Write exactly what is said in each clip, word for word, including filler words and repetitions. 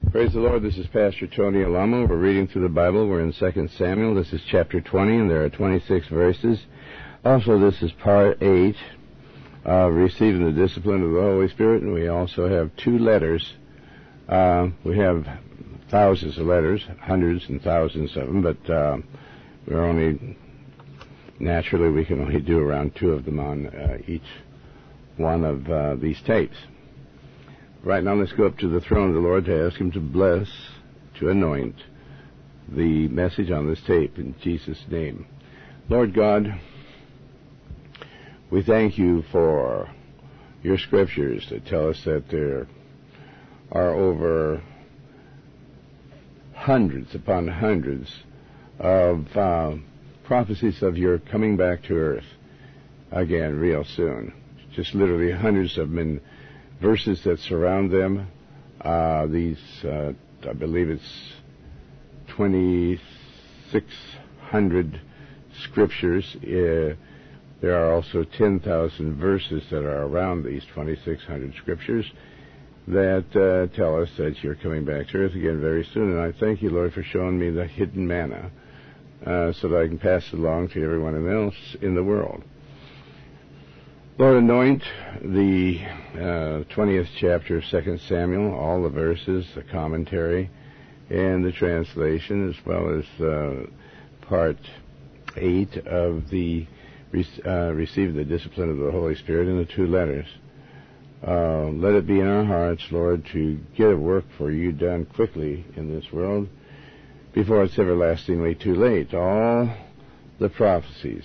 Praise the Lord. This is Pastor Tony Alamo. We're reading through the Bible. We're in Second Samuel. This is chapter twenty, and there are twenty-six verses. Also, this is part eight of receiving the discipline of the Holy Spirit, and we also have two letters. Uh, we have thousands of letters, hundreds and thousands of them, but uh, we're only, naturally, we can only do around two of them on uh, each one of uh, these tapes. Right now, let's go up to the throne of the Lord to ask Him to bless, to anoint the message on this tape in Jesus' name. Lord God, we thank You for Your scriptures that tell us that there are over hundreds upon hundreds of uh, prophecies of Your coming back to earth again real soon. Just literally hundreds of them in verses that surround them. Uh, these, uh, I believe it's twenty-six hundred scriptures. Uh, there are also ten thousand verses that are around these twenty-six hundred scriptures that uh, tell us that You're coming back to earth again very soon. And I thank You, Lord, for showing me the hidden manna uh, so that I can pass it along to everyone else in the world. Lord, anoint the uh, twentieth chapter of Second Samuel, all the verses, the commentary, and the translation, as well as uh, part eight of the uh, Receive the Discipline of the Holy Spirit in the two letters. Uh, let it be in our hearts, Lord, to get a work for You done quickly in this world before it's everlastingly too late. All the prophecies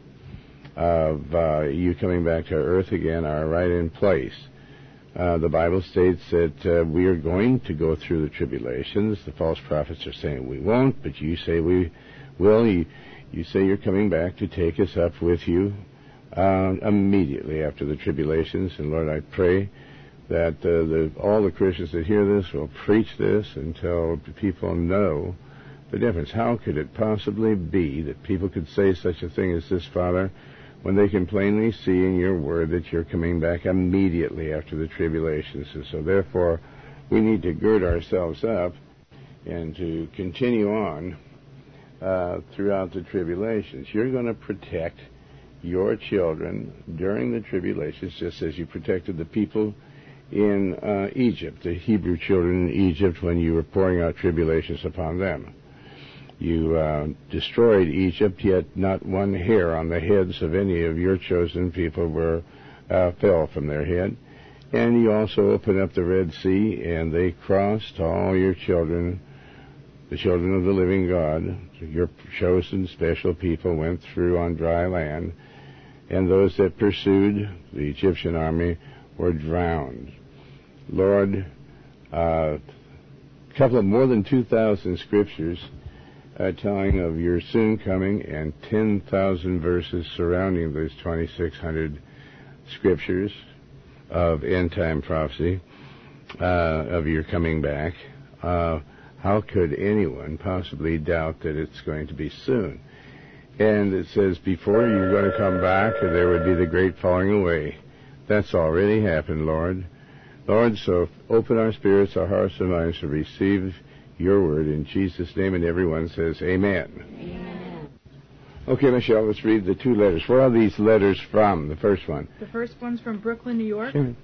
of uh, You coming back to earth again are right in place. Uh, the Bible states that uh, we are going to go through the tribulations. The false prophets are saying we won't, but You say we will. You, you say You're coming back to take us up with You uh, immediately after the tribulations. And Lord, I pray that uh, the, all the Christians that hear this will preach this until people know the difference. How could it possibly be that people could say such a thing as this, Father, when they can plainly see in Your word that You're coming back immediately after the tribulations? And so therefore, we need to gird ourselves up and to continue on uh, throughout the tribulations. You're going to protect Your children during the tribulations, just as You protected the people in uh, Egypt, the Hebrew children in Egypt, when You were pouring out tribulations upon them. You uh, destroyed Egypt, yet not one hair on the heads of any of Your chosen people were uh, fell from their head. And You also opened up the Red Sea, and they crossed. All Your children, the children of the living God, Your chosen special people, went through on dry land, and those that pursued the Egyptian army were drowned. Lord, a uh, couple of more than two thousand scriptures Uh, telling of Your soon coming, and ten thousand verses surrounding those twenty-six hundred scriptures of end-time prophecy uh, of Your coming back. Uh, how could anyone possibly doubt that it's going to be soon? And it says, before You're going to come back, there would be the great falling away. That's already happened, Lord. Lord, so open our spirits, our hearts and minds to receive Your word in Jesus' name, and everyone says amen. Amen. Okay, Michelle, let's read the two letters. Where are these letters from, the first one? The first one's from Brooklyn, New York. Sure.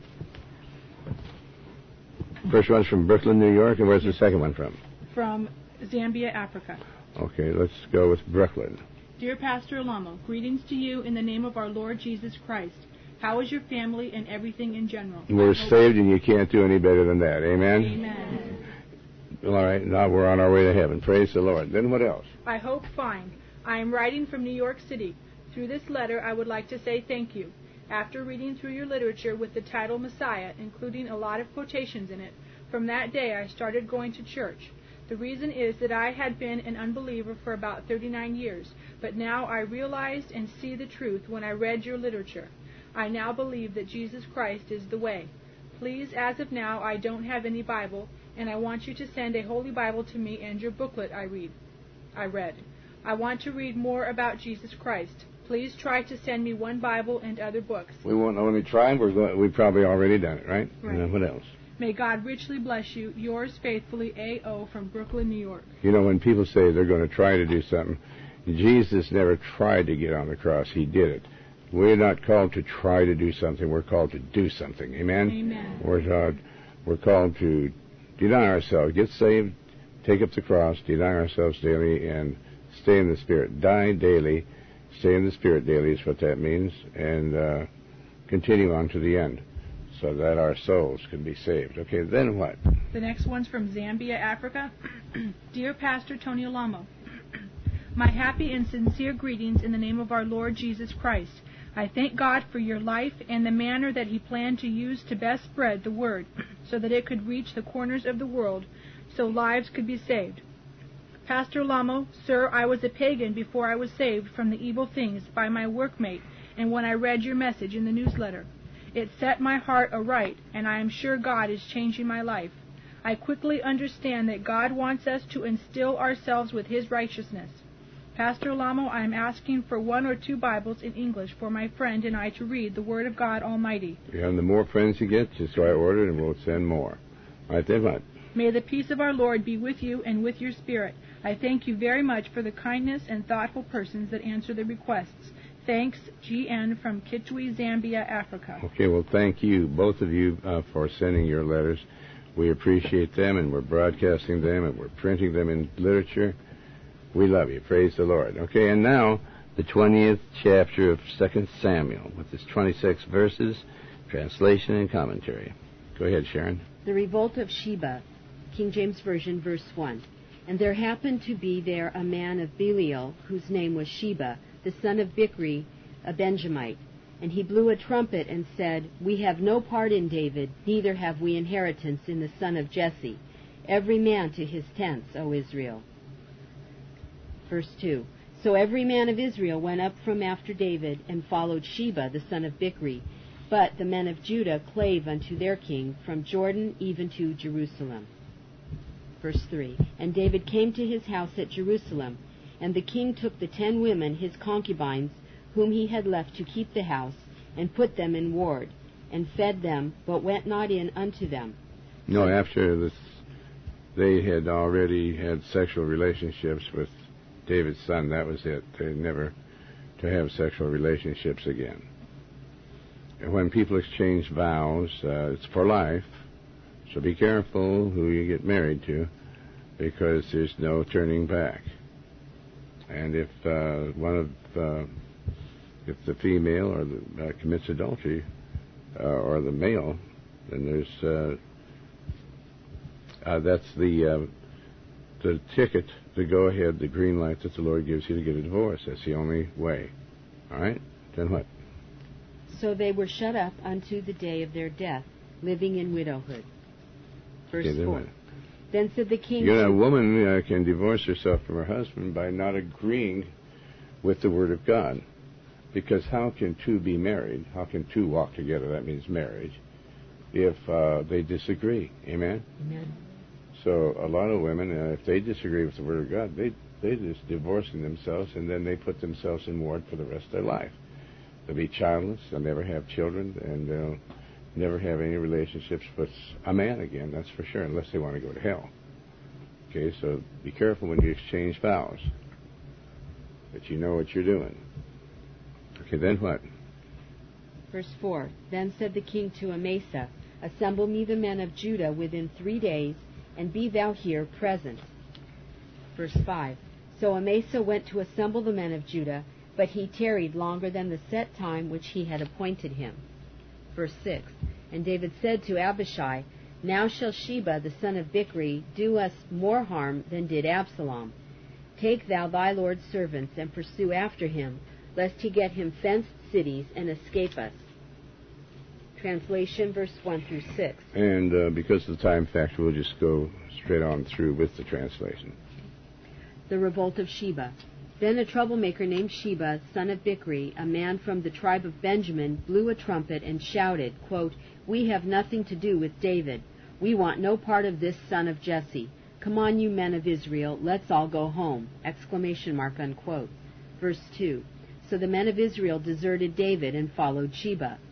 First one's from Brooklyn, New York, and where's the second one from? From Zambia, Africa. Okay, let's go with Brooklyn. Dear Pastor Alamo, greetings to you in the name of our Lord Jesus Christ. How is your family and everything in general? We're saved, and you can't do any better than that. Amen? Amen. All right, now we're on our way to heaven. Praise the Lord. Then what else? I hope fine. I am writing from New York City. Through this letter, I would like to say thank you. After reading through your literature with the title Messiah, including a lot of quotations in it, from that day I started going to church. The reason is that I had been an unbeliever for about thirty-nine years, but now I realized and see the truth when I read your literature. I now believe that Jesus Christ is the way. Please, as of now, I don't have any Bible, and I want you to send a Holy Bible to me and your booklet I read. I read. I want to read more about Jesus Christ. Please try to send me one Bible and other books. We won't only try. We're going, we've probably already done it, right? Right. And then what else? May God richly bless you. Yours faithfully, A O from Brooklyn, New York. You know, when people say they're going to try to do something, Jesus never tried to get on the cross. He did it. We're not called to try to do something. We're called to do something. Amen? Amen. We're called, we're called to deny ourselves, get saved, take up the cross, deny ourselves daily, and stay in the Spirit. Die daily, stay in the Spirit daily is what that means, and uh, continue on to the end, so that our souls can be saved. Okay, then what? The next one's from Zambia, Africa. Dear Pastor Tony Alamo, my happy and sincere greetings in the name of our Lord Jesus Christ. I thank God for your life and the manner that He planned to use to best spread the word so that it could reach the corners of the world, so lives could be saved. Pastor Alamo, sir, I was a pagan before I was saved from the evil things by my workmate and when I read your message in the newsletter. It set my heart aright, and I am sure God is changing my life. I quickly understand that God wants us to instill ourselves with His righteousness. Pastor Alamo, I am asking for one or two Bibles in English for my friend and I to read the Word of God Almighty. Yeah, and the more friends you get, just write order and we'll send more. All right, then what? May the peace of our Lord be with you and with your spirit. I thank you very much for the kindness and thoughtful persons that answer the requests. Thanks, G N from Kitwe, Zambia, Africa. Okay, well, thank you, both of you, uh, for sending your letters. We appreciate them, and we're broadcasting them, and we're printing them in literature. We love you. Praise the Lord. Okay, and now the twentieth chapter of Second Samuel with its twenty-six verses, translation and commentary. Go ahead, Sharon. The revolt of Sheba, King James Version, verse one. And there happened to be there a man of Belial, whose name was Sheba, the son of Bichri, a Benjamite. And he blew a trumpet and said, We have no part in David, neither have we inheritance in the son of Jesse. Every man to his tents, O Israel. Verse two. So every man of Israel went up from after David, and followed Sheba, the son of Bichri. But the men of Judah clave unto their king, from Jordan even to Jerusalem. Verse three. And David came to his house at Jerusalem, and the king took the ten women, his concubines, whom he had left to keep the house, and put them in ward, and fed them, but went not in unto them. No, after this, they had already had sexual relationships with David's son. That was it. They never to have sexual relationships again. And when people exchange vows, uh, it's for life, so be careful who you get married to, because there's no turning back. And if uh, one of uh, if the female or the uh, commits adultery, uh, or the male, then there's uh, uh, that's the uh, the ticket to go ahead, the green light that the Lord gives you to get a divorce. That's the only way. All right? Then what? So they were shut up unto the day of their death, living in widowhood. Verse Okay, then four. what? Then said the king... You know, a woman uh, can divorce herself from her husband by not agreeing with the Word of God. Because how can two be married? How can two walk together? That means marriage. If uh, they disagree. Amen? Amen. So a lot of women, uh, if they disagree with the Word of God, they they just divorcing themselves, and then they put themselves in ward for the rest of their life. They'll be childless. They'll never have children, and they'll never have any relationships with a man again, that's for sure, unless they want to go to hell. Okay, so be careful when you exchange vows, that you know what you're doing. Okay, then what? Verse four. Then said the king to Amasa, Assemble me the men of Judah within three days, and be thou here present. Verse five. So Amasa went to assemble the men of Judah, but he tarried longer than the set time which he had appointed him. Verse six. And David said to Abishai, Now shall Sheba the son of Bichri do us more harm than did Absalom. Take thou thy Lord's servants, and pursue after him, lest he get him fenced cities and escape us. Translation, verse one through six. And uh, because of the time factor, we'll just go straight on through with the translation. The revolt of Sheba. Then a troublemaker named Sheba, son of Bichri, a man from the tribe of Benjamin, blew a trumpet and shouted, quote, We have nothing to do with David. We want no part of this son of Jesse. Come on, you men of Israel, let's all go home. Exclamation mark, unquote. Verse two. So the men of Israel deserted David and followed Sheba.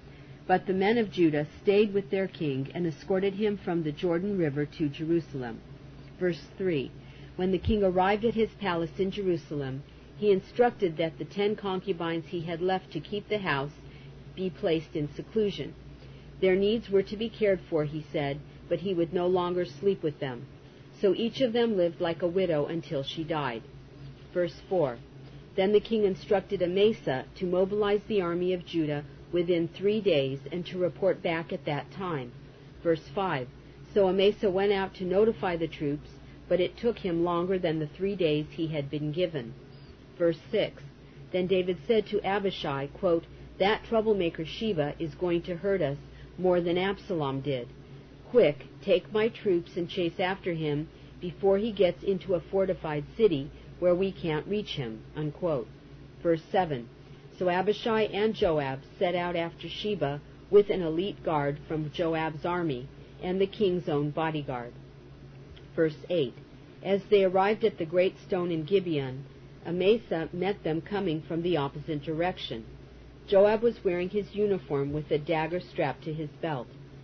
But the men of Judah stayed with their king and escorted him from the Jordan River to Jerusalem. Verse three. When the king arrived at his palace in Jerusalem, he instructed that the ten concubines he had left to keep the house be placed in seclusion. Their needs were to be cared for, he said, but he would no longer sleep with them. So each of them lived like a widow until she died. Verse four. Then the king instructed Amasa to mobilize the army of Judah within three days and to report back at that time. Verse five. So Amasa went out to notify the troops, but it took him longer than the three days he had been given. Verse six. Then David said to Abishai, quote, "That troublemaker Sheba is going to hurt us more than Absalom did. Quick, take my troops and chase after him before he gets into a fortified city where we can't reach him." Unquote. Verse seven. So Abishai and Joab set out after Sheba with an elite guard from Joab's army and the king's own bodyguard. Verse eight. As they arrived at the great stone in Gibeon, Amasa met them coming from the opposite direction. Joab was wearing his uniform with a dagger strapped to his belt.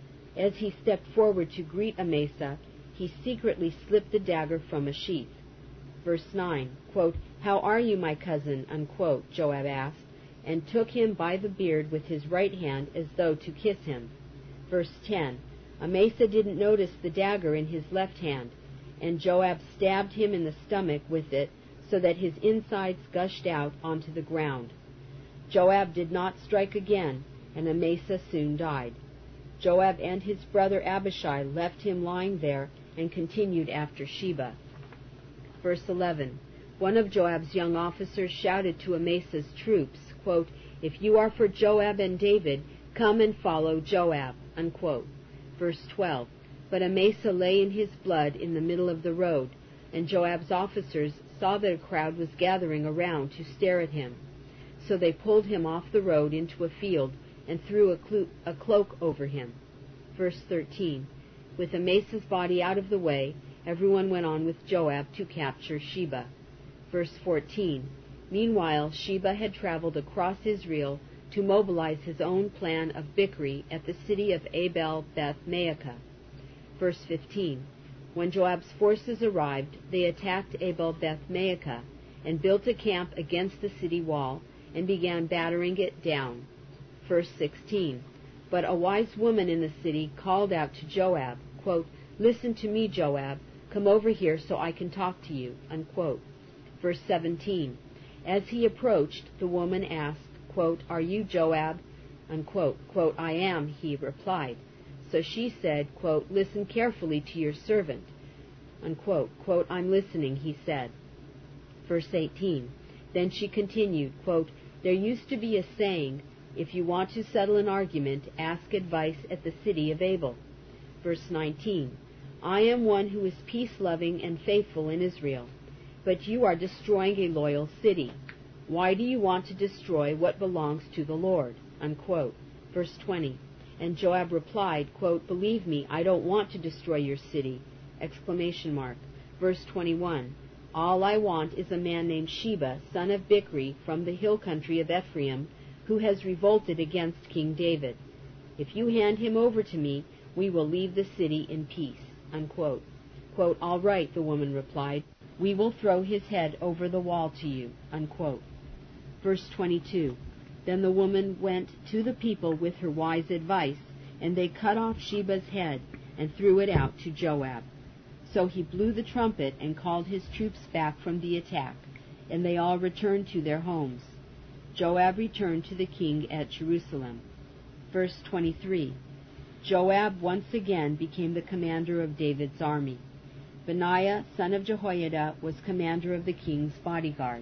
As he stepped forward to greet Amasa, he secretly slipped the dagger from a sheath. Verse nine, quote, "How are you, my cousin?" unquote, Joab asked, and took him by the beard with his right hand as though to kiss him. Verse ten, Amasa didn't notice the dagger in his left hand, and Joab stabbed him in the stomach with it so that his insides gushed out onto the ground. Joab did not strike again, and Amasa soon died. Joab and his brother Abishai left him lying there and continued after Sheba. Verse eleven. One of Joab's young officers shouted to Amasa's troops, quote, "If you are for Joab and David, come and follow Joab." Unquote. Verse twelve. But Amasa lay in his blood in the middle of the road, and Joab's officers saw that a crowd was gathering around to stare at him. So they pulled him off the road into a field and threw a, clo- a cloak over him. Verse thirteen. With Amasa's body out of the way, everyone went on with Joab to capture Sheba. Verse fourteen. Meanwhile, Sheba had traveled across Israel to mobilize his own plan of Bichri at the city of Abel-Beth-Maacah. Verse fifteen. When Joab's forces arrived, they attacked Abel-Beth-Maacah and built a camp against the city wall and began battering it down. Verse sixteen. But a wise woman in the city called out to Joab, quote, "Listen to me, Joab. Come over here so I can talk to you." Unquote. Verse seventeen. As he approached, the woman asked, quote, "Are you Joab?" Unquote. Quote, "I am," he replied. So she said, quote, "Listen carefully to your servant." Unquote. Quote, "I'm listening," he said. Verse eighteen. Then she continued, quote, "There used to be a saying, if you want to settle an argument, ask advice at the city of Abel." Verse nineteen. "I am one who is peace-loving and faithful in Israel, but you are destroying a loyal city. Why do you want to destroy what belongs to the Lord?" Unquote. Verse twenty. And Joab replied, quote, "Believe me, I don't want to destroy your city." Exclamation mark. Verse twenty-one. "All I want is a man named Sheba, son of Bichri, from the hill country of Ephraim, who has revolted against King David. If you hand him over to me, we will leave the city in peace." Unquote. Quote, "All right," the woman replied, "we will throw his head over the wall to you." Unquote. Verse twenty-two. Then the woman went to the people with her wise advice, and they cut off Sheba's head and threw it out to Joab. So he blew the trumpet and called his troops back from the attack, and they all returned to their homes. Joab returned to the king at Jerusalem. Verse twenty-three. Joab once again became the commander of David's army. Benaiah, son of Jehoiada, was commander of the king's bodyguard.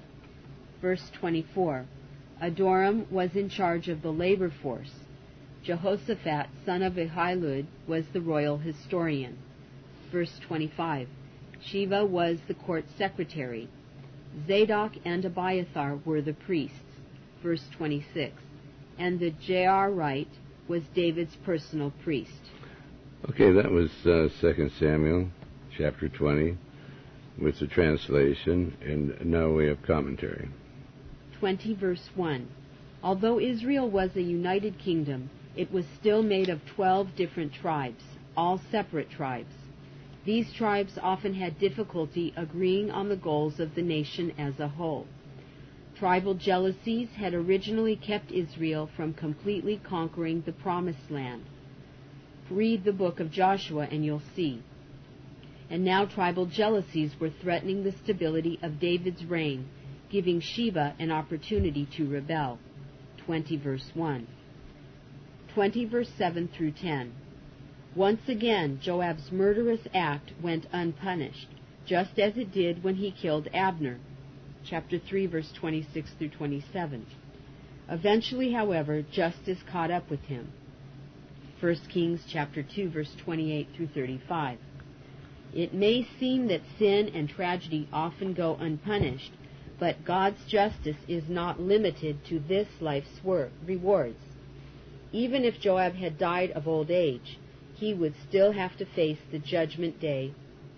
Verse twenty-four. Adoram was in charge of the labor force. Jehoshaphat, son of Ahilud, was the royal historian. Verse twenty-five. Sheva was the court secretary. Zadok and Abiathar were the priests. Verse twenty-six. And the Jairite was David's personal priest. Okay, that was uh, Second Samuel, chapter twenty, with the translation, and now we have commentary. twenty verse one. Although Israel was a united kingdom, it was still made of twelve different tribes, all separate tribes. These tribes often had difficulty agreeing on the goals of the nation as a whole. Tribal jealousies had originally kept Israel from completely conquering the Promised Land. Read the book of Joshua and you'll see. And now tribal jealousies were threatening the stability of David's reign, giving Sheba an opportunity to rebel. twenty verse one. twenty verse seven through ten. Once again, Joab's murderous act went unpunished, just as it did when he killed Abner. Chapter three, verse twenty-six through twenty-seven. Eventually, however, justice caught up with him. First Kings chapter two, verse twenty-eight through thirty-five. It may seem that sin and tragedy often go unpunished, but God's justice is not limited to this life's work, rewards. Even if Joab had died of old age, he would still have to face the judgment day.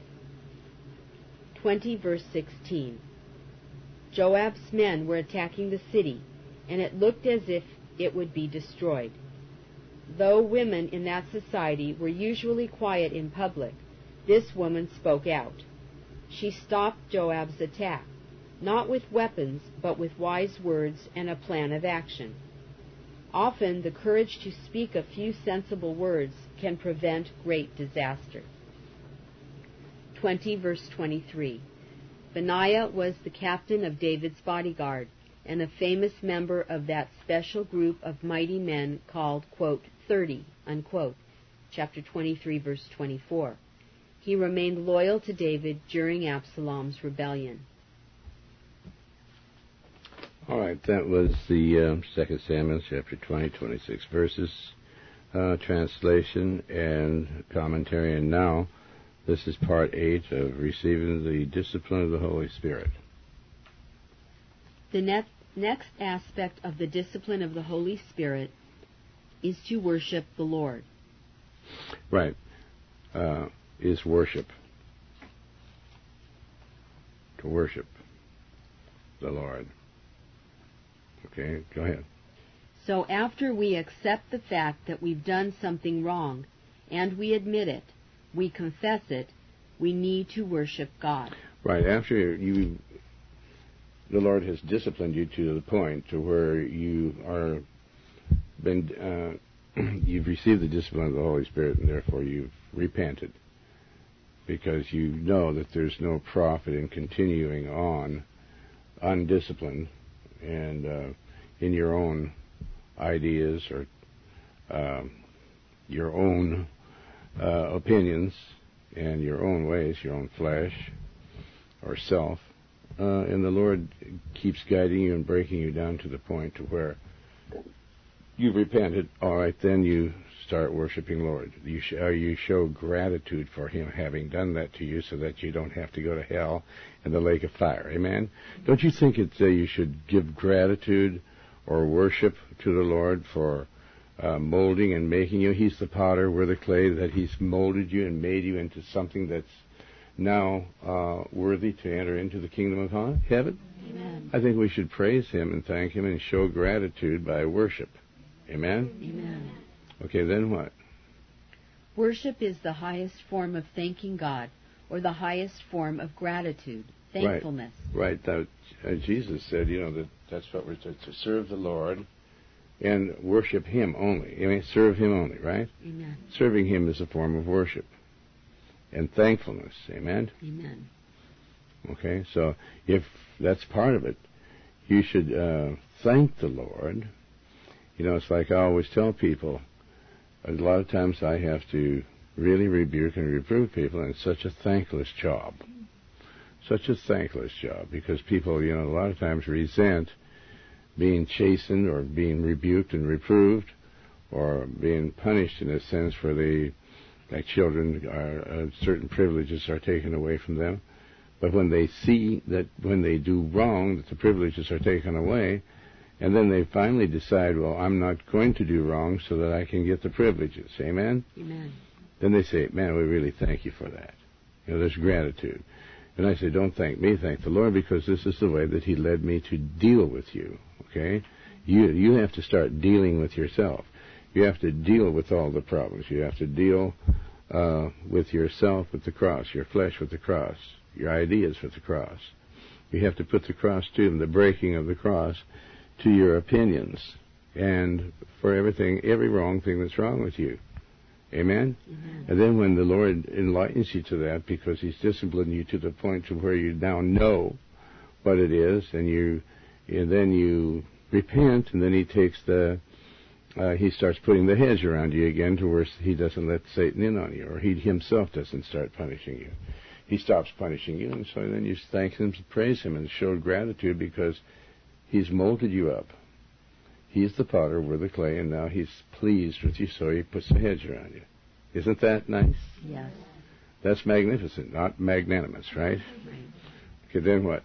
twenty verse sixteen. Joab's men were attacking the city, and it looked as if it would be destroyed. Though women in that society were usually quiet in public, this woman spoke out. She stopped Joab's attack, not with weapons, but with wise words and a plan of action. Often the courage to speak a few sensible words can prevent great disaster. twenty verse twenty-three. Benaiah was the captain of David's bodyguard and a famous member of that special group of mighty men called, quote, thirty, unquote, chapter twenty-three, verse twenty-four. He remained loyal to David during Absalom's rebellion. All right, that was the uh, Second Samuel chapter twenty, twenty-six verses, uh, translation and commentary. And now, this is part eight of receiving the discipline of the Holy Spirit. The ne- next aspect of the discipline of the Holy Spirit is to worship the Lord. Right. Uh, is worship. To worship the Lord. Okay, go ahead. So after we accept the fact that we've done something wrong, and we admit it, we confess it, we need to worship God. Right, after you, the Lord has disciplined you to the point to where you are been, uh, you've received the discipline of the Holy Spirit, and therefore you've repented, because you know that there's no profit in continuing on undisciplined and uh, in your own ideas or uh, your own uh, opinions and your own ways, your own flesh or self. Uh, and the Lord keeps guiding you and breaking you down to the point to where you've repented. All right, then you start worshiping Lord. You, sh- uh, you show gratitude for Him having done that to you so that you don't have to go to hell and the lake of fire. Amen? Don't you think it's, uh, you should give gratitude or worship to the Lord for uh, molding and making you? He's the potter, we're the clay, that He's molded you and made you into something that's now uh, worthy to enter into the kingdom of heaven? Amen. I think we should praise Him and thank Him and show gratitude by worship. Amen? Amen. Okay, then what? Worship is the highest form of thanking God, or the highest form of gratitude, thankfulness. Right. Right. That, uh, Jesus said, you know, that that's what we're to, to serve the Lord and worship Him only. I mean, serve Him only, right? Amen. Serving Him is a form of worship and thankfulness. Amen? Amen. Okay, so if that's part of it, you should uh, thank the Lord. You know, it's like I always tell people, a lot of times I have to really rebuke and reprove people, and it's such a thankless job. Such a thankless job, because people, you know, a lot of times resent being chastened or being rebuked and reproved or being punished in a sense for the, like children, are, uh, certain privileges are taken away from them. But when they see that when they do wrong, that the privileges are taken away, and then they finally decide, well, I'm not going to do wrong so that I can get the privileges. Amen? Amen. Then they say, man, we really thank you for that. You know, there's gratitude. And I say, don't thank me, thank the Lord, because this is the way that He led me to deal with you. Okay? You you have to start dealing with yourself. You have to deal with all the problems. You have to deal uh, with yourself with the cross, your flesh with the cross, your ideas with the cross. You have to put the cross to them, the breaking of the cross, to your opinions, and for everything, every wrong thing that's wrong with you. Amen? Amen. And then when the Lord enlightens you to that, because He's disciplining you to the point to where you now know what it is, and you, and then you repent, and then He takes the, uh, He starts putting the hedge around you again to where He doesn't let Satan in on you, or He Himself doesn't start punishing you. He stops punishing you, and so then you thank Him, praise Him, and show gratitude because He's molded you up. He's the potter, we're the clay, and now He's pleased with you, so He puts a hedge around you. Isn't that nice? Yes. That's magnificent, not magnanimous, right? Right. Okay, then what?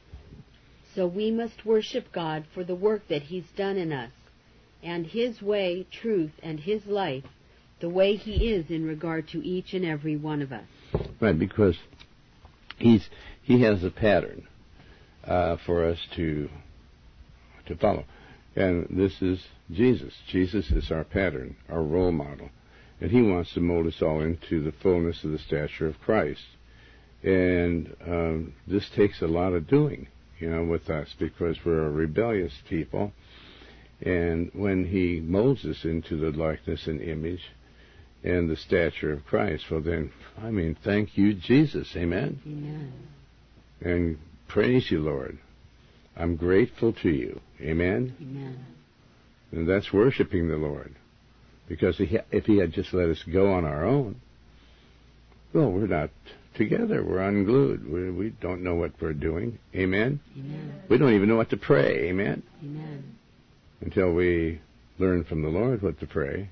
So we must worship God for the work that He's done in us, and His way, truth, and His life, the way He is in regard to each and every one of us. Right, because He's He has a pattern uh, for us to to follow. And this is Jesus. Jesus is our pattern, our role model. And He wants to mold us all into the fullness of the stature of Christ. And um, this takes a lot of doing, you know, with us, because we're a rebellious people. And when He molds us into the likeness and image and the stature of Christ, well then, I mean, thank you, Jesus. Amen? Amen. And praise you, Lord. I'm grateful to you. Amen? Amen. And that's worshiping the Lord. Because if He had just let us go on our own, well, we're not together. We're unglued. We, we don't know what we're doing. Amen? Amen. We don't even know what to pray. Amen? Amen. Until we learn from the Lord what to pray.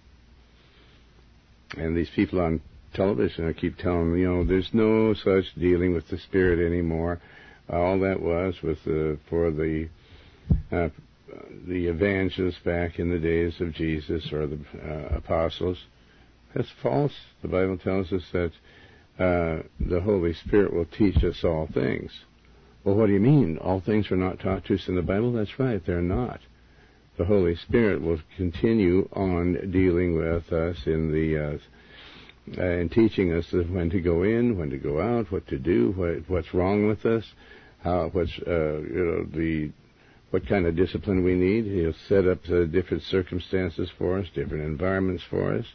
And these people on television, I keep telling them, you know, there's no such dealing with the Spirit anymore. All that was was the, for the uh, the evangelists back in the days of Jesus, or the uh, apostles. That's false. The Bible tells us that uh, the Holy Spirit will teach us all things. Well, what do you mean? All things are not taught to us in the Bible? That's right, they're not. The Holy Spirit will continue on dealing with us in the uh, uh, and teaching us when to go in, when to go out, what to do, what, what's wrong with us, how what's uh, you know the what kind of discipline we need. He'll set up uh, different circumstances for us, different environments for us,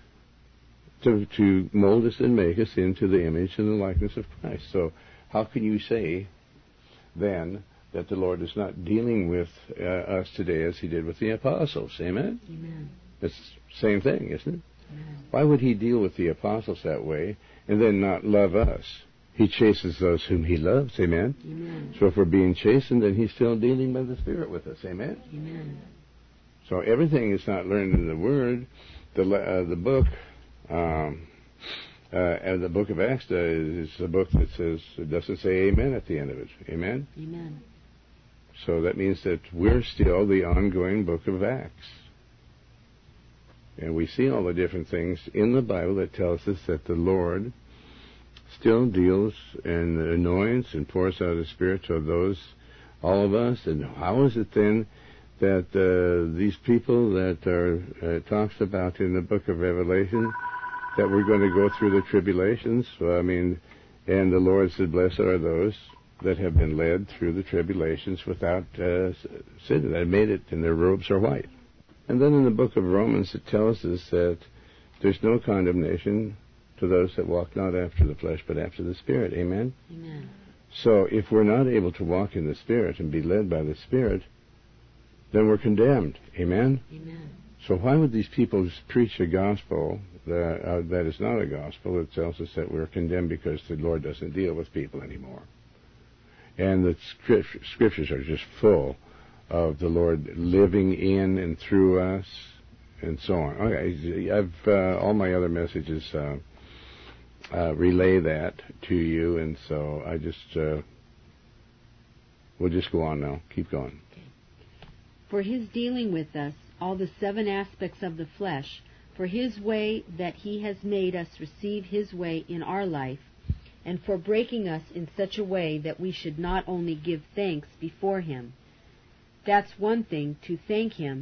to to mold us and make us into the image and the likeness of Christ. So how can you say then that the Lord is not dealing with uh, us today as He did with the apostles? Amen? Amen. It's the same thing, isn't it? Amen. Why would He deal with the apostles that way and then not love us? He chases those whom He loves. Amen? Amen. So if we're being chastened, then He's still dealing by the Spirit with us. Amen? Amen. So everything is not learned in the Word. The uh, the book, um, uh, and the book of Acts uh, is a book that says, it doesn't say Amen at the end of it. Amen? Amen. So that means that we're still the ongoing book of Acts. And we see all the different things in the Bible that tells us that the Lord still deals and anoints and pours out His Spirit to those, all of us. And how is it then that uh, these people that are uh, talks about in the book of Revelation, that we're going to go through the tribulations? Well, I mean, and the Lord said, blessed are those that have been led through the tribulations without uh, sin, that made it, and their robes are white. And then in the book of Romans, it tells us that there's no condemnation to those that walk not after the flesh, but after the Spirit. Amen? Amen. So if we're not able to walk in the Spirit and be led by the Spirit, then we're condemned. Amen? Amen. So why would these people preach a gospel that, uh, that is not a gospel that tells us that we're condemned because the Lord doesn't deal with people anymore? And the scriptures are just full of the Lord living in and through us, and so on. Okay, I've uh, all my other messages uh, uh, relay that to you, and so I just uh, we'll just go on now. Keep going. Okay. For His dealing with us, all the seven aspects of the flesh, for His way that He has made us receive His way in our life, and for breaking us in such a way that we should not only give thanks before Him. That's one thing, to thank Him,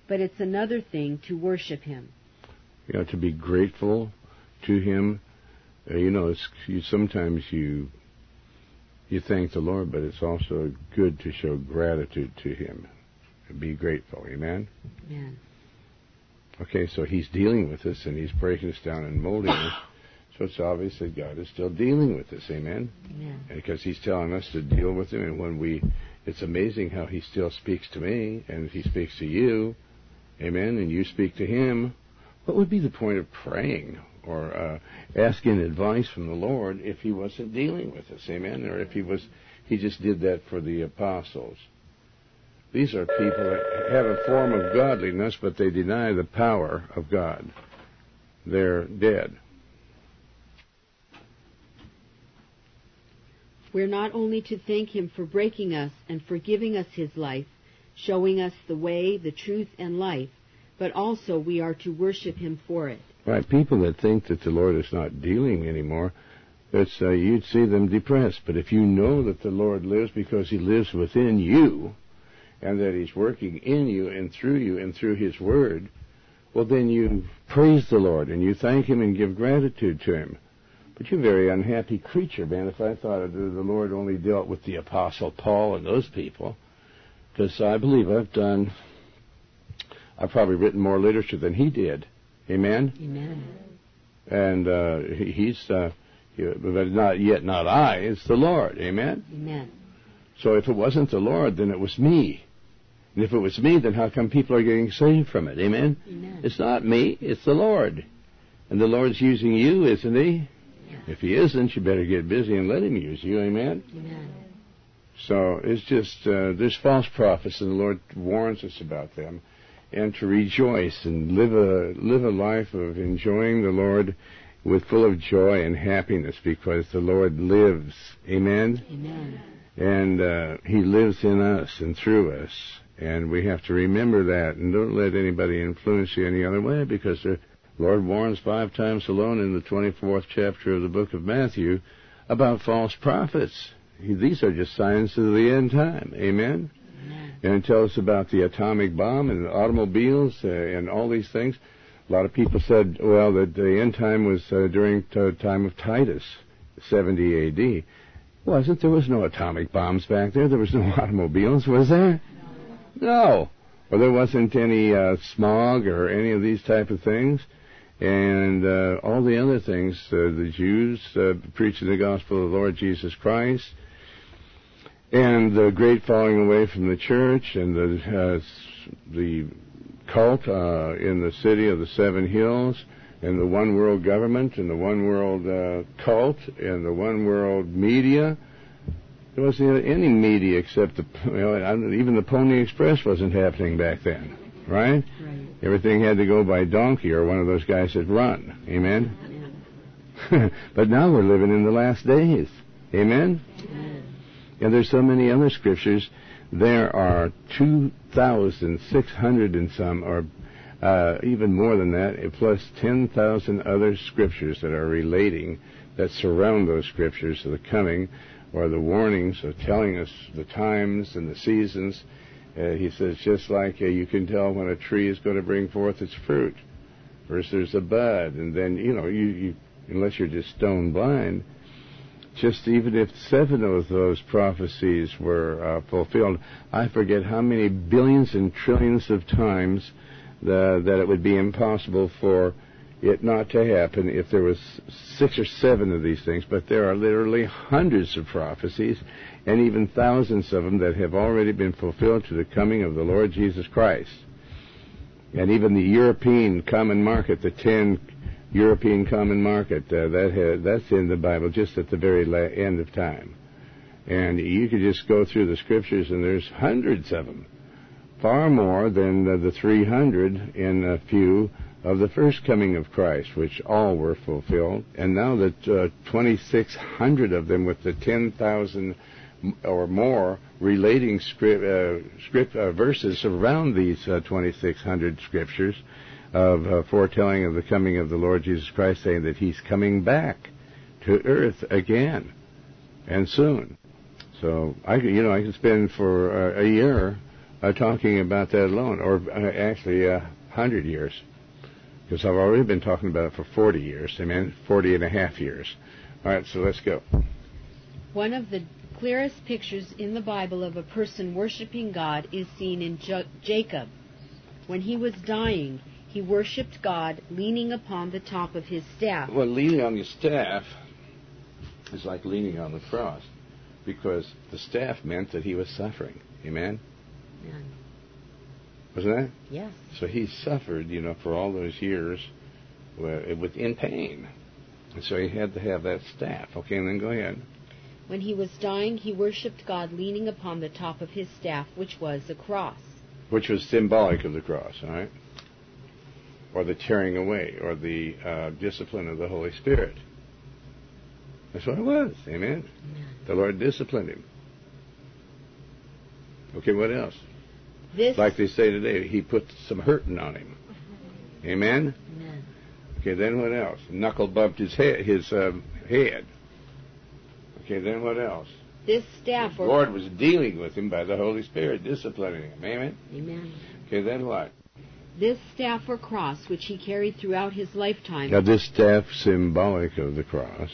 but it's another thing to worship him. You know, to be grateful to him. Uh, you know, it's, you, sometimes you you thank the Lord, but it's also good to show gratitude to him. Be grateful. Amen? Amen. Okay, so he's dealing with us, and he's breaking us down and molding us. So it's obvious that God is still dealing with us. Amen? Amen. Because he's telling us to deal with him. And when we, it's amazing how he still speaks to me, and he speaks to you. Amen? And you speak to him. What would be the point of praying or uh, asking advice from the Lord if he wasn't dealing with us? Amen? Or if he was, he just did that for the apostles. These are people that have a form of godliness, but they deny the power of God. They're dead. We're not only to thank him for breaking us and for giving us his life, showing us the way, the truth, and life, but also we are to worship him for it. Right, people that think that the Lord is not dealing anymore, it's, uh, you'd see them depressed. But if you know that the Lord lives because he lives within you, and that he's working in you and through you and through his word, well, then you praise the Lord and you thank him and give gratitude to him. But you're a very unhappy creature, man, if I thought the Lord only dealt with the Apostle Paul and those people. Because I believe I've done, I've probably written more literature than he did. Amen? Amen. And uh, he, he's, uh, he, but not yet not I, it's the Lord. Amen? Amen. So if it wasn't the Lord, then it was me. And if it was me, then how come people are getting saved from it? Amen? Amen. It's not me, it's the Lord. And the Lord's using you, isn't he? Yes. If he isn't, you better get busy and let him use you. Amen? Amen. So it's just, uh, there's false prophets, and the Lord warns us about them. And to rejoice and live a, live a life of enjoying the Lord with full of joy and happiness, because the Lord lives. Amen? Amen. And uh, he lives in us and through us. And we have to remember that, and don't let anybody influence you any other way, because the Lord warns five times alone in the twenty-fourth chapter of the book of Matthew about false prophets. He, these are just signs of the end time. Amen? Amen. And it tells us about the atomic bomb and the automobiles uh, and all these things. A lot of people said, well, that the end time was uh, during the time of Titus, seventy A D. Wasn't. There was no atomic bombs back there. There was no automobiles, was there? No. Well, there wasn't any uh, smog or any of these type of things. And uh, all the other things, uh, the Jews uh, preaching the gospel of the Lord Jesus Christ, and the great falling away from the church, and the, uh, the cult uh, in the city of the Seven Hills, and the one world government, and the one world uh, cult, and the one world media. There wasn't any media except the, you know, even the Pony Express wasn't happening back then, right? Right. Everything had to go by donkey or one of those guys that run. Amen? Amen. But now we're living in the last days. Amen? Amen. And there's so many other scriptures. There are two thousand six hundred and some, or uh, even more than that, plus ten thousand other scriptures that are relating, that surround those scriptures of the coming, or the warnings of telling us the times and the seasons. Uh, he says, just like uh, you can tell when a tree is going to bring forth its fruit. First there's a bud, and then, you know, you, you unless you're just stone blind, just even if seven of those prophecies were uh, fulfilled, I forget how many billions and trillions of times the, that it would be impossible for it not to happen if there was six or seven of these things. But there are literally hundreds of prophecies, and even thousands of them that have already been fulfilled to the coming of the Lord Jesus Christ. And even the European common market, the ten European common market, uh, that has, that's in the Bible just at the very la- end of time. And you could just go through the scriptures, and there's hundreds of them, far more than uh, the three hundred in a few of the first coming of Christ, which all were fulfilled. And now that uh, twenty-six hundred of them, with the ten thousand or more relating script, uh, script uh, verses around these uh, twenty-six hundred scriptures of uh, foretelling of the coming of the Lord Jesus Christ, saying that he's coming back to earth again and soon. So I, you know, I could spend for uh, a year uh, talking about that alone, or uh, actually a uh, hundred years, because I've already been talking about it for forty years. Amen. Forty and a half years. All right, so let's go. One of the clearest pictures in the Bible of a person worshiping God is seen in jo- Jacob. When he was dying, he worshipped God leaning upon the top of his staff. Well, leaning on your staff is like leaning on the cross, because the staff meant that he was suffering. Amen? Amen. Wasn't that? Yes. So he suffered, you know, for all those years with in pain. And so he had to have that staff. Okay, and then go ahead. When he was dying, he worshipped God leaning upon the top of his staff, which was a cross. Which was symbolic of the cross, all right? Or the tearing away, or the uh, discipline of the Holy Spirit. That's what it was. Amen? Amen. The Lord disciplined him. Okay, what else? This like they say today, he put some hurting on him. Amen? Amen. Okay, then what else? Knuckle bumped his head. His um, head. Okay, then what else? This staff. The Lord was dealing with him by the Holy Spirit, disciplining him. Amen? Amen. Okay, then what? This staff or cross, which he carried throughout his lifetime. Now, this staff, symbolic of the cross,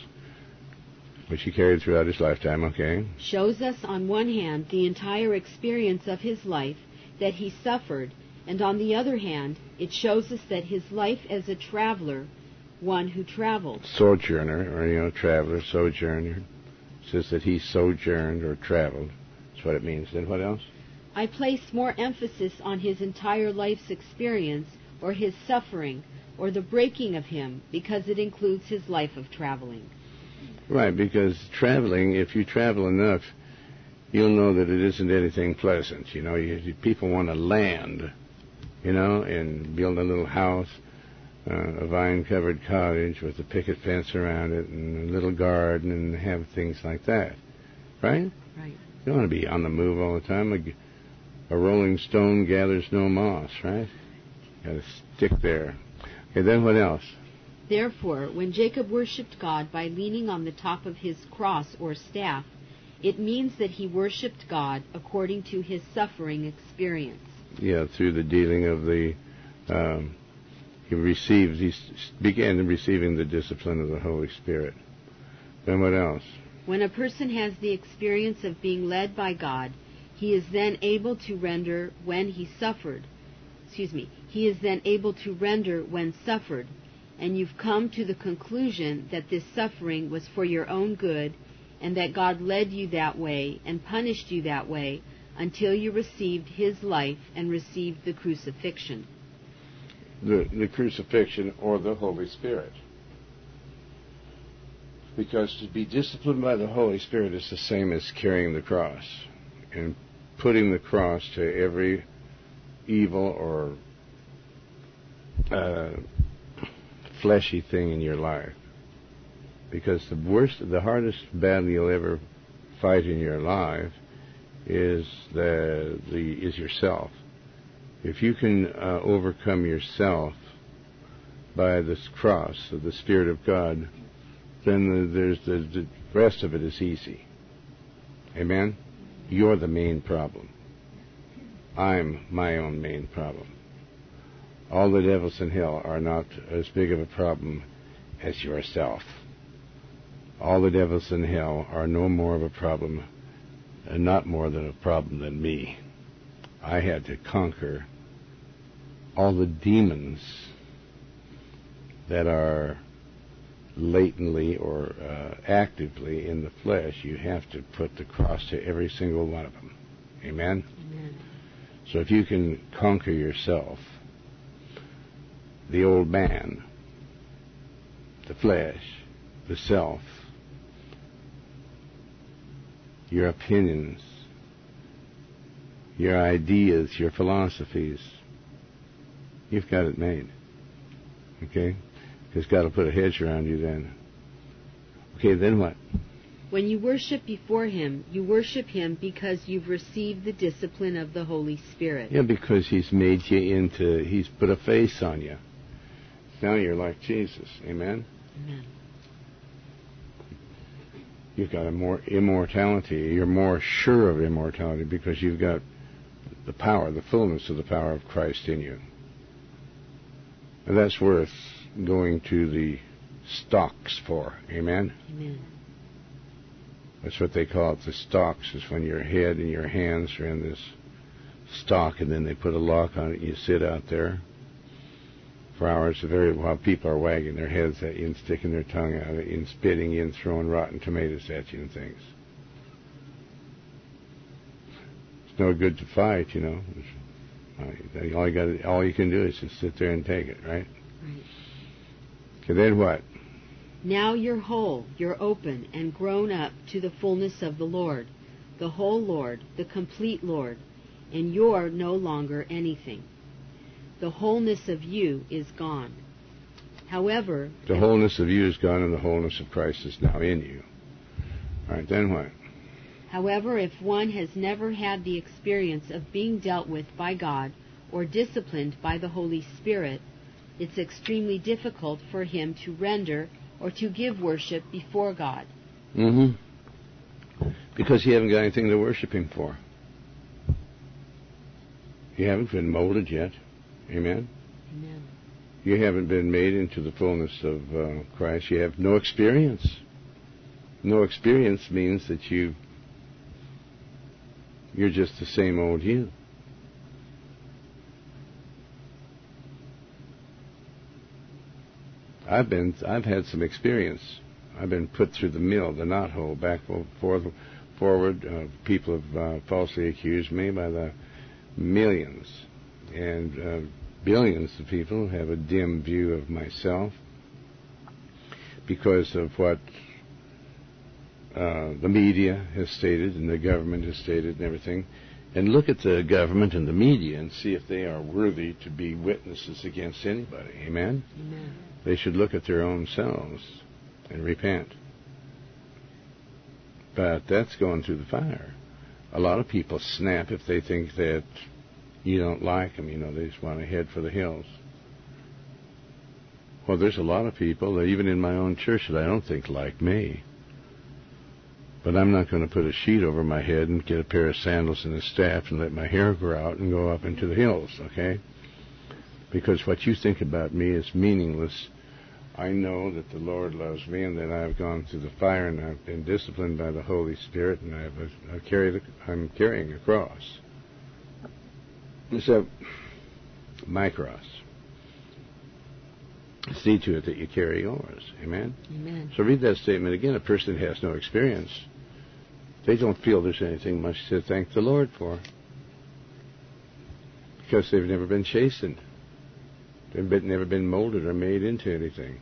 which he carried throughout his lifetime, okay, shows us on one hand the entire experience of his life that he suffered, and on the other hand, it shows us that his life as a traveler, one who traveled. Sojourner, or, you know, traveler, sojourner, says that he sojourned or traveled. That's what it means. Then what else? I place more emphasis on his entire life's experience, or his suffering, or the breaking of him, because it includes his life of traveling. Right, because traveling, if you travel enough, you'll know that it isn't anything pleasant. You know, you, you, people want to land, you know, and build a little house, uh, a vine-covered cottage with a picket fence around it and a little garden and have things like that. Right? Right. You don't want to be on the move all the time. A, a rolling stone gathers no moss, right? Got to stick there. Okay, then what else? Therefore, when Jacob worshipped God by leaning on the top of his cross or staff, it means that he worshipped God according to his suffering experience. Yeah, through the dealing of the, um, he received, he began receiving the discipline of the Holy Spirit. Then what else? When a person has the experience of being led by God, he is then able to render when he suffered. Excuse me. He is then able to render when suffered. And you've come to the conclusion that this suffering was for your own good, and that God led you that way and punished you that way until you received his life and received the crucifixion. The, the crucifixion or the Holy Spirit. Because to be disciplined by the Holy Spirit is the same as carrying the cross and putting the cross to every evil or uh, fleshy thing in your life. Because the worst, the hardest battle you'll ever fight in your life is the the is yourself. If you can uh, overcome yourself by this cross of the Spirit of God, then the, there's the, the rest of it is easy. Amen? You're the main problem. I'm my own main problem. All the devils in hell are not as big of a problem as yourself. All the devils in hell are no more of a problem, and not more than a problem than me. I had to conquer all the demons that are latently or uh, actively in the flesh. You have to put the cross to every single one of them. Amen? Amen. So if you can conquer yourself, the old man, the flesh, the self, your opinions, your ideas, your philosophies, you've got it made. Okay? Because God will put a hedge around you then. Okay, then what? When you worship before him, you worship him because you've received the discipline of the Holy Spirit. Yeah, because he's made you into, he's put a face on you. Now you're like Jesus. Amen? Amen. You've got a more immortality. You're more sure of immortality because you've got the power, the fullness of the power of Christ in you. And that's worth going to the stocks for. Amen? Amen. That's what they call it, the stocks, is when your head and your hands are in this stock, and then they put a lock on it, and you sit out there for hours very while people are wagging their heads at you and sticking their tongue out at you and spitting you and throwing rotten tomatoes at you and things. It's no good to fight, you know. All you got, all you can do is just sit there and take it, right? Right. Okay, then what? Now you're whole, you're open, and grown up to the fullness of the Lord, the whole Lord, the complete Lord, and you're no longer anything. The wholeness of you is gone. However, the wholeness of you is gone, and the wholeness of Christ is now in you. All right, then what? However, if one has never had the experience of being dealt with by God or disciplined by the Holy Spirit, it's extremely difficult for him to render or to give worship before God. Mm-hmm. Because you haven't got anything to worship him for. You haven't been molded yet. Amen? Amen. You haven't been made into the fullness of uh, Christ. You have no experience. No experience means that you, you're just the same old you. I've been, I've had some experience. I've been put through the mill, the knothole, back forward. forward. Uh, people have uh, falsely accused me by the millions, and uh, billions of people have a dim view of myself because of what uh, the media has stated and the government has stated and everything. And look at the government and the media and see if they are worthy to be witnesses against anybody. Amen? Amen. They should look at their own selves and repent. But that's going through the fire. A lot of people snap if they think that you don't like them. You know, they just want to head for the hills. Well, there's a lot of people, even in my own church, that I don't think like me. But I'm not going to put a sheet over my head and get a pair of sandals and a staff and let my hair grow out and go up into the hills, okay? Because what you think about me is meaningless. I know that the Lord loves me and that I've gone through the fire and I've been disciplined by the Holy Spirit and I've, I've carried, I'm carrying a cross. So, my cross. See to it that you carry yours. Amen? Amen. So read that statement again. A person that has no experience, they don't feel there's anything much to thank the Lord for. Because they've never been chastened. They've been, never been molded or made into anything.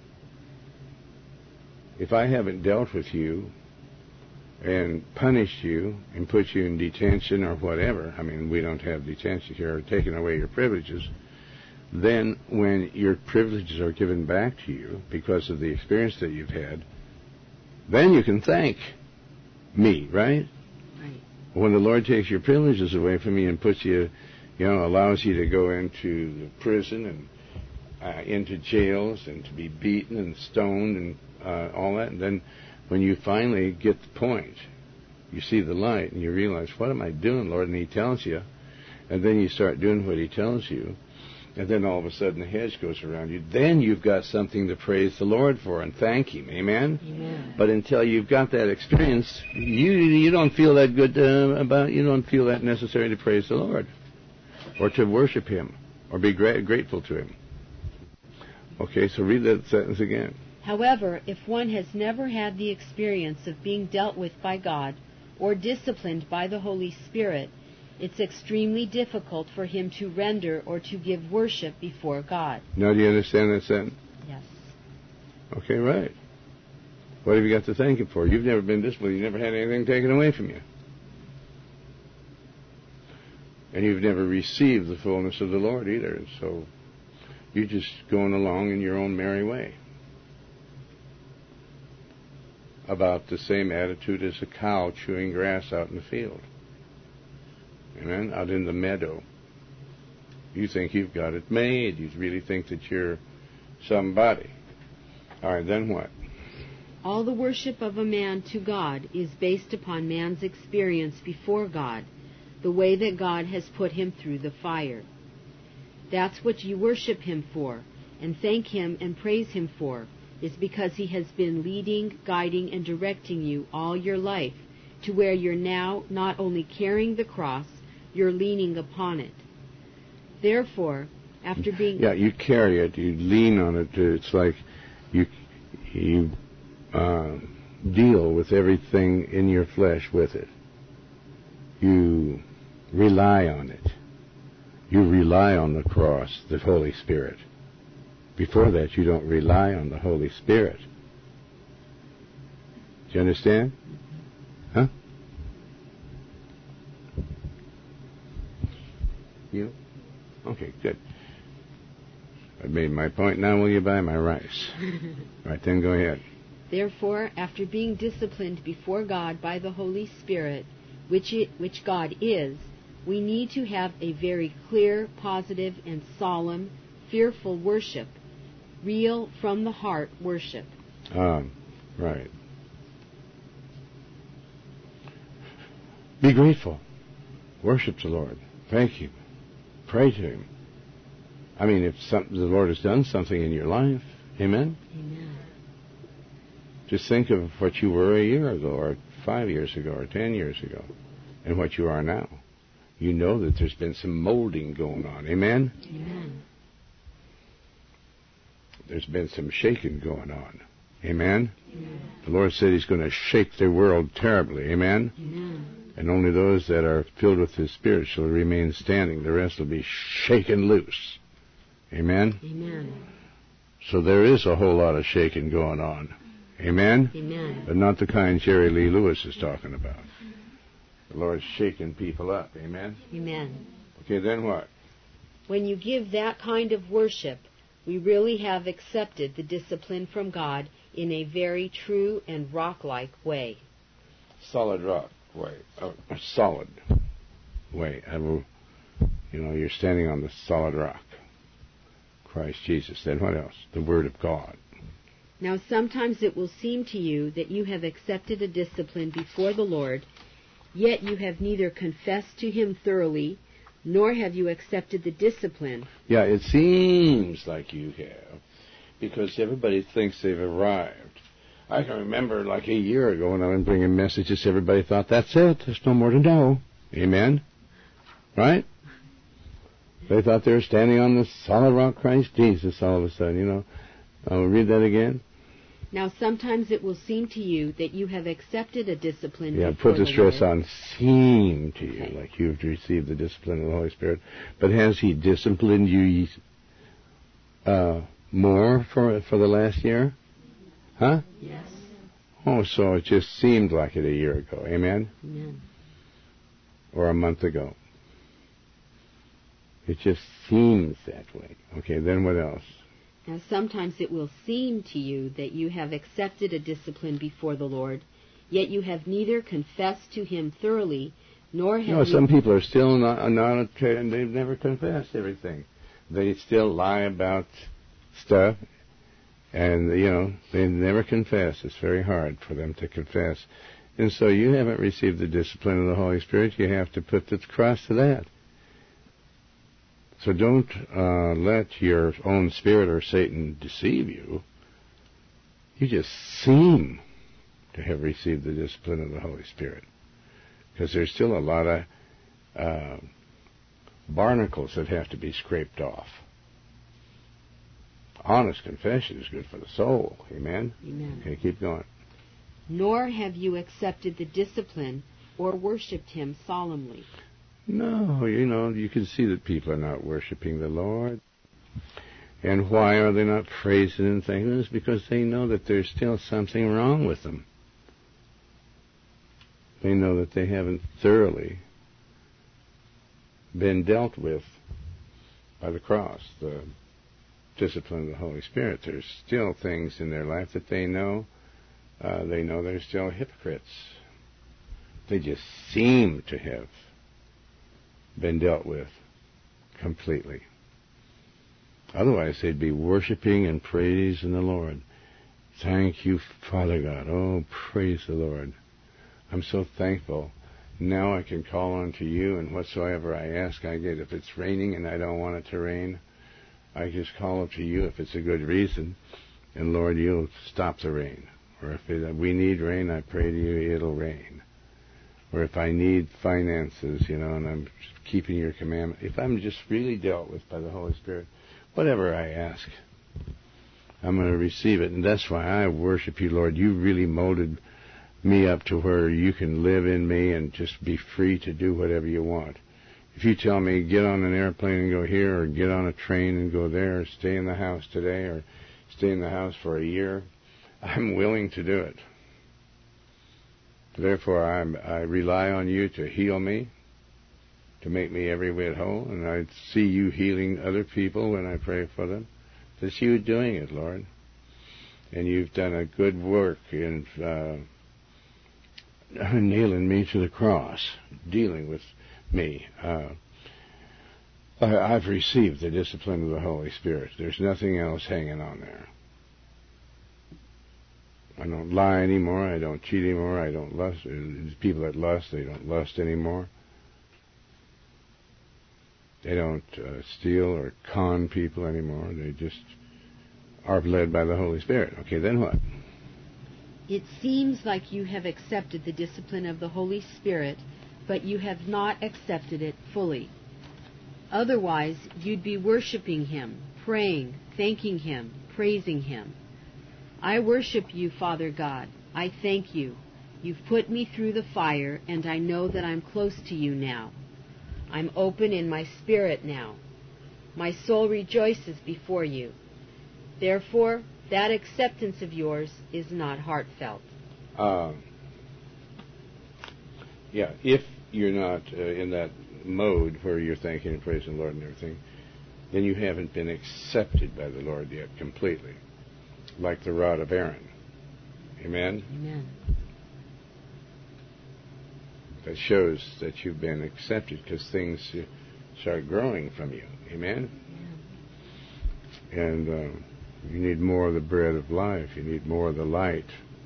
If I haven't dealt with you and punished you and put you in detention or whatever, I mean, we don't have detention here, or taken away your privileges, then when your privileges are given back to you because of the experience that you've had, then you can thank me, right? Right. When the Lord takes your privileges away from you and puts you, you know, allows you to go into the prison and uh, into jails and to be beaten and stoned and uh, all that, and then when you finally get the point, you see the light and you realize, what am I doing, Lord? And he tells you, and then you start doing what he tells you, and then all of a sudden the hedge goes around you. Then you've got something to praise the Lord for and thank him. Amen? Amen. But until you've got that experience, you you don't feel that good uh, about, you don't feel that necessary to praise the Lord or to worship him or be gra- grateful to him. Okay, so read that sentence again. However, if one has never had the experience of being dealt with by God or disciplined by the Holy Spirit, it's extremely difficult for him to render or to give worship before God. Now, do you understand that sentence? Yes. Okay, right. What have you got to thank him for? You've never been disciplined. You've never had anything taken away from you. And you've never received the fullness of the Lord either. So you're just going along in your own merry way. About the same attitude as a cow chewing grass out in the field. Amen? Out in the meadow. You think you've got it made. You really think that you're somebody. All right, then what? All the worship of a man to God is based upon man's experience before God, the way that God has put him through the fire. That's what you worship him for, and thank him and praise him for, is because he has been leading, guiding, and directing you all your life to where you're now not only carrying the cross, you're leaning upon it. Therefore, after being... Yeah, you carry it, you lean on it. It's like you, you uh, deal with everything in your flesh with it. You rely on it. You rely on the cross, the Holy Spirit. Before that, you don't rely on the Holy Spirit. Do you understand? Huh? You? Okay, good. I made my point. Now will you buy my rice? Right, then go ahead. Therefore, after being disciplined before God by the Holy Spirit, which it, which God is, we need to have a very clear, positive, and solemn, fearful worship, real, from the heart worship. Um, right. Be grateful. Worship the Lord. Thank Him. Pray to Him. I mean, if some, the Lord has done something in your life, amen? Amen. Just think of what you were a year ago, or five years ago, or ten years ago, and what you are now. You know that there's been some molding going on, amen? Amen. There's been some shaking going on, amen? Amen. The Lord said He's going to shake the world terribly, amen? Amen. And only those that are filled with His Spirit shall remain standing. The rest will be shaken loose. Amen? Amen. So there is a whole lot of shaking going on. Amen? Amen. But not the kind Jerry Lee Lewis is talking about. The Lord's shaking people up. Amen? Amen. Okay, then what? When you give that kind of worship, we really have accepted the discipline from God in a very true and rock-like way. Solid rock way. Uh, a solid way. I will, you know, you're standing on the solid rock. Christ Jesus. Then what else? The Word of God. Now, sometimes it will seem to you that you have accepted a discipline before the Lord, yet you have neither confessed to Him thoroughly, nor have you accepted the discipline. Yeah, it seems like you have, because everybody thinks they've arrived. I can remember like a year ago when I was bringing messages, everybody thought, that's it, there's no more to know. Amen? Right? They thought they were standing on the solid rock, Christ Jesus, all of a sudden, you know. I'll read that again. Now, sometimes it will seem to you that you have accepted a discipline Yeah, before put the the stress Lord. on seem to you, Okay. like you've received the discipline of the Holy Spirit. But has He disciplined you uh, more for for the last year? Huh? Yes. Oh, so it just seemed like it a year ago. Amen? Amen. Or a month ago. It just seems that way. Okay, then what else? Now, sometimes it will seem to you that you have accepted a discipline before the Lord, yet you have neither confessed to Him thoroughly, nor have You know, you... some people are still not, not and they've never confessed everything. They still lie about stuff, and, you know, they never confess. It's very hard for them to confess. And so you haven't received the discipline of the Holy Spirit. You have to put the cross to that. So don't uh, let your own spirit or Satan deceive you. You just seem to have received the discipline of the Holy Spirit. Because there's still a lot of uh, barnacles that have to be scraped off. Honest confession is good for the soul. Amen? Amen. Okay, keep going. Nor have you accepted the discipline or worshipped Him solemnly. No, you know, you can see that people are not worshiping the Lord. And why are they not praising and thanking Him? It's because they know that there's still something wrong with them. They know that they haven't thoroughly been dealt with by the cross, the discipline of the Holy Spirit. There's still things in their life that they know. Uh, they know they're still hypocrites. They just seem to have been dealt with completely. Otherwise, they'd be worshiping and praising the Lord. Thank you, Father God. Oh, praise the Lord. I'm so thankful. Now I can call on to you, and whatsoever I ask, I get. If it's raining and I don't want it to rain, I just call up to you if it's a good reason, and Lord, you'll stop the rain. Or if it, we need rain, I pray to you, it'll rain. Or if I need finances, you know, and I'm keeping your commandment, if I'm just really dealt with by the Holy Spirit, whatever I ask, I'm going to receive it. And that's why I worship you, Lord. You really molded me up to where you can live in me and just be free to do whatever you want. If you tell me, get on an airplane and go here, or get on a train and go there, or stay in the house today, or stay in the house for a year, I'm willing to do it. Therefore, I'm, I rely on you to heal me, to make me every whit whole, and I see you healing other people when I pray for them. It's you doing it, Lord. And you've done a good work in uh, nailing me to the cross, dealing with me. Uh, I, I've received the discipline of the Holy Spirit. There's nothing else hanging on there. I don't lie anymore. I don't cheat anymore. I don't lust. There's people that lust, they don't lust anymore. They don't uh, steal or con people anymore. They just are led by the Holy Spirit. Okay, then what? It seems like you have accepted the discipline of the Holy Spirit, but you have not accepted it fully. Otherwise, you'd be worshiping Him, praying, thanking Him, praising Him. I worship you, Father God. I thank you. You've put me through the fire, and I know that I'm close to you now. I'm open in my spirit now. My soul rejoices before you. Therefore, that acceptance of yours is not heartfelt. Uh, yeah, if you're not uh, in that mode where you're thanking and praising the Lord and everything, then you haven't been accepted by the Lord yet completely, like the rod of Aaron. Amen? Amen. That shows that you've been accepted because things start growing from you. Amen? Amen. And uh, you need more of the bread of life. You need more of the light.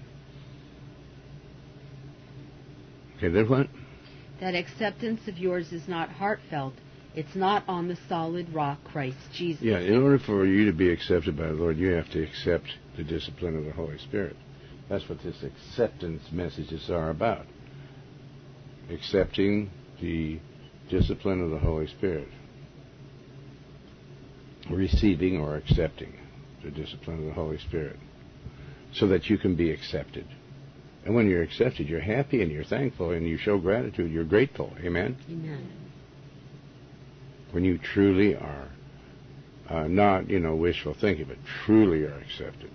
Okay, then what? That acceptance of yours is not heartfelt. It's not on the solid rock, Christ Jesus. Yeah, in order for you to be accepted by the Lord, you have to accept the discipline of the Holy Spirit. That's what this acceptance messages are about. Accepting the discipline of the Holy Spirit. Receiving or accepting the discipline of the Holy Spirit. So that you can be accepted. And when you're accepted, you're happy and you're thankful and you show gratitude. You're grateful. Amen? Amen. When you truly are uh, not, you know, wishful thinking, but truly are accepted.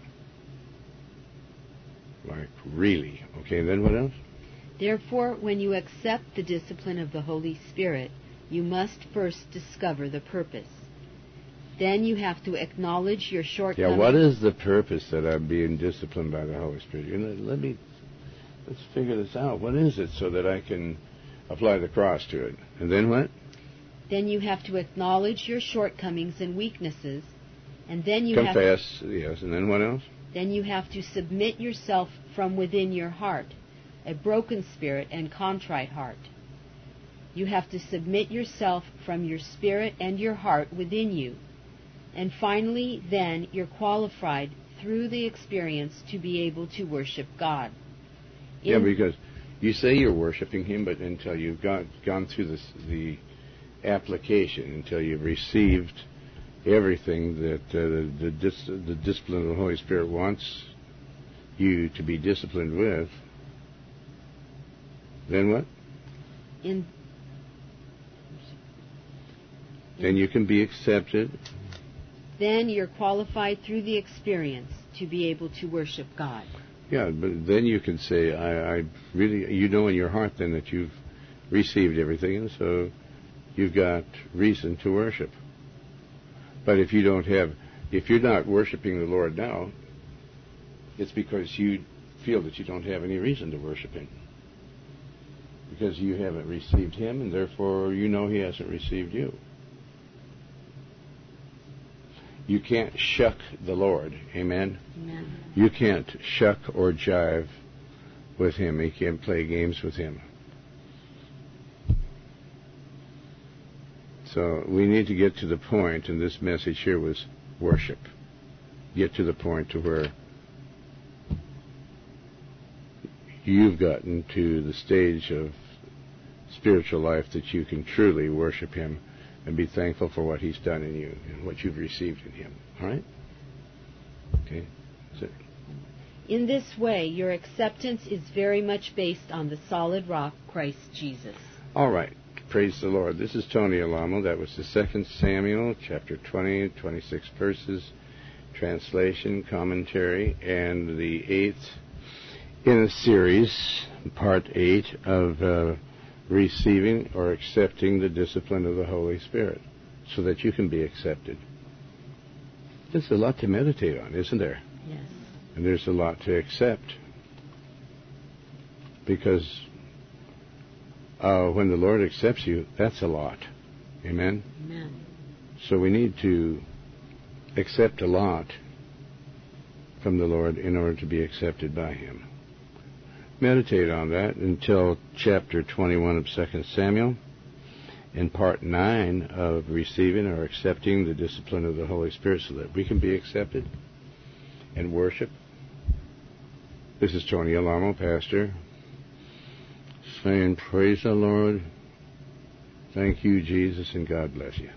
Like, really. Okay, then what else? Therefore, when you accept the discipline of the Holy Spirit, you must first discover the purpose. Then you have to acknowledge your shortcomings. Yeah, what is the purpose that I'm being disciplined by the Holy Spirit? You know, let me, let's figure this out. What is it so that I can apply the cross to it? And then what? Then you have to acknowledge your shortcomings and weaknesses, and then you Confess, have to, yes, and then what else? Then you have to submit yourself from within your heart, a broken spirit and contrite heart. You have to submit yourself from your spirit and your heart within you. And finally, then, you're qualified through the experience to be able to worship God. In yeah, because you say you're worshiping Him, but until you've got, gone through this, the application, until you've received everything that uh, the, the, dis, the discipline of the Holy Spirit wants you to be disciplined with, then what? In, then you can be accepted. Then you're qualified through the experience to be able to worship God. Yeah, but then you can say, I, I really, you know in your heart then that you've received everything, and so you've got reason to worship. But if you don't have, if you're not worshiping the Lord now, it's because you feel that you don't have any reason to worship Him. Because you haven't received Him, and therefore you know He hasn't received you. You can't shuck the Lord. Amen? Amen. You can't shuck or jive with Him. You can't play games with Him. So we need to get to the point, and this message here was worship. Get to the point to where you've gotten to the stage of spiritual life that you can truly worship Him and be thankful for what He's done in you and what you've received in Him. All right? Okay. So, in this way, your acceptance is very much based on the solid rock, Christ Jesus. all right. Praise the Lord. This is Tony Alamo. That was the Second Samuel, chapter twenty, twenty-six verses, translation, commentary, and the eighth in a series, part eight of uh, receiving or accepting the discipline of the Holy Spirit so that you can be accepted. There's a lot to meditate on, isn't there? Yes. And there's a lot to accept. Because uh, when the Lord accepts you, that's a lot. Amen? Amen. So we need to accept a lot from the Lord in order to be accepted by Him. Meditate on that until chapter twenty-one of Second Samuel and part nine of receiving or accepting the discipline of the Holy Spirit so that we can be accepted and worship. This is Tony Alamo, pastor, saying, praise the Lord, thank you, Jesus, and God bless you.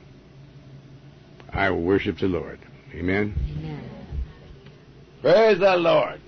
I will worship the Lord. Amen? Amen. Praise the Lord.